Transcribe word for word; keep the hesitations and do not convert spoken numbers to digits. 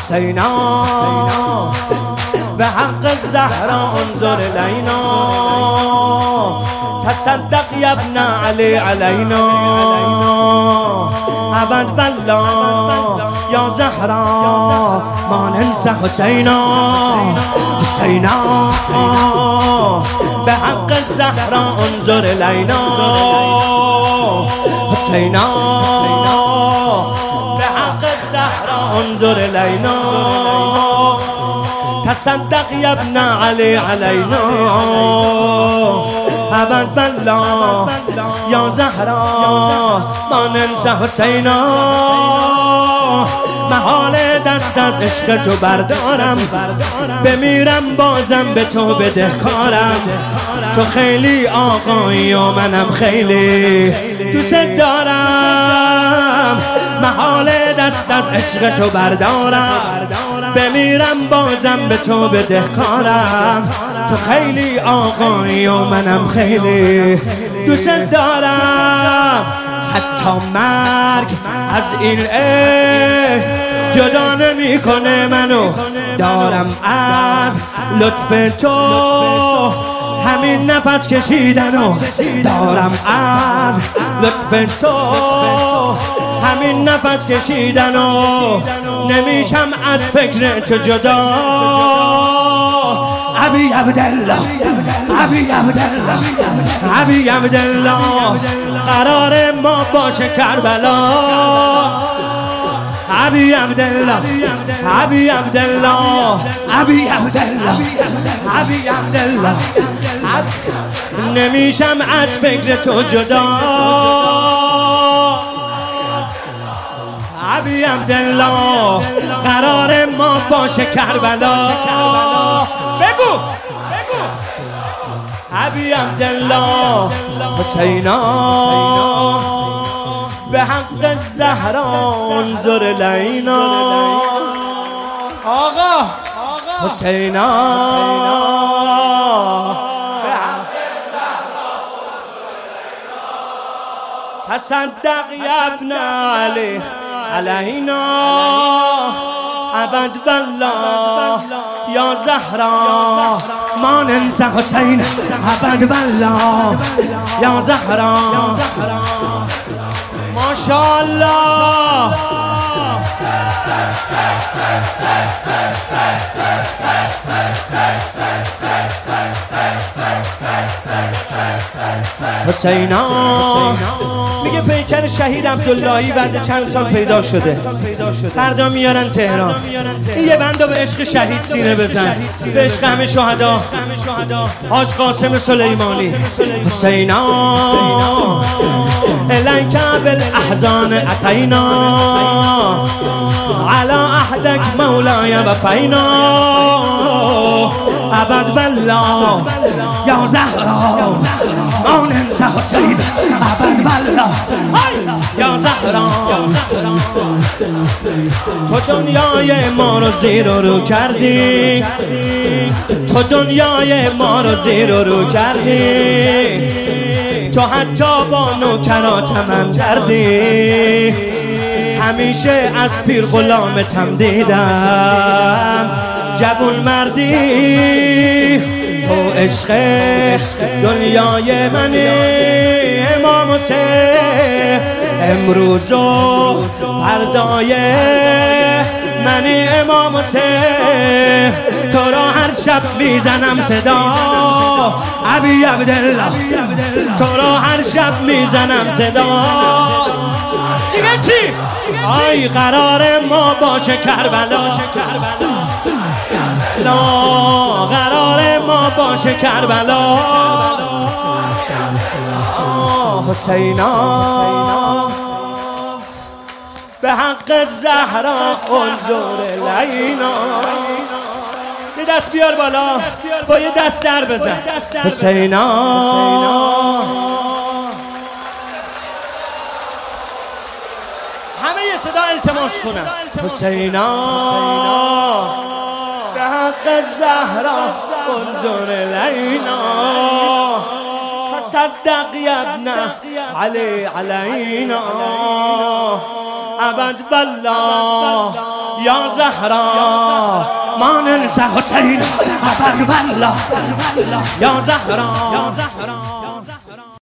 حسینا به حق الزهرا انظر الینا تصدق یا ابن علی علینا ابد بالله یا زهرا ما ننسى حسینا حسینا به حق الزهرا انظر الینا حسینا به حق الزهرا انظر الینا تصدق یا ابن علی علینا ابد بالله یا زهرا ما ننسى حسینا محال دست از عشق تو بردارم بمیرم بازم به تو بدهکارم تو خیلی آقایی و منم خیلی دوست دارم محال دست از عشق تو بردارم بمیرم بازم به تو بدهکارم تو خیلی آقایی و منم خیلی دوست دارم حتی مرگ از این عشق جدا نمی کنه منو دارم از لطف تو همین نفس کشیدنو دارم از لطف تو همین نفس کشیدنو نمیشم از فکر تو جدا ابی عبدالله ابی عبدالله ابی عبدالله قرار ما باشه کربلا ابی عبدالله ابی عبدالله ابی عبدالله ابی عبدالله نمیشم از فکر تو جدا ابی عبدالله قرار ما باشه کربلا بگو بگو ابی عبدالله حسینا به حق الزهرا انظر الینا آقا حسینا به حق الزهرا تصدق یا ابن علی علینا ابد بالله یا زهرا ما ننسى حسین ابد بالله یا زهرا ماشاءالله حسینا میگه پیکر شهید عبداللهی بعد چند سال پیدا شده فردا میارن تهران یه بندو به عشق شهید سینه بزن به عشق همه شهدا حاج قاسم سلیمانی حسینا الیک بالاحزان اتینا على عهدك مولاي وفينا ابد بالله يا زهرا ما ننسى حسين ابد بالله يا زهرا تو دنیای ما رو زیر و رو کردی تو دنیای ما رو زیر و رو کردی تو حتی با نوکراتم هم کردی همیشه از پیر غلامتم دیدم جوون مردی تو عشق دنیای منی امام حسین امروز و فردای منی امام حسین تو را هر شب میزنم صدا ابی عبدالله تو را هر شب میزنم صدا دیگه چی؟ آی قرار ما باشه کربلا لا قرار ما باشه کربلا حسینا به حق الزهرا انظر الینا یه دست بیار بالا با یه دست در بزن حسینا همه یه صدا التماس کنن حسینا به حق الزهرا انظر الینا تصدق یا ابن علی علینا ابد بالله یا زهرا ما ننسى حسین ابر والله یا زهرا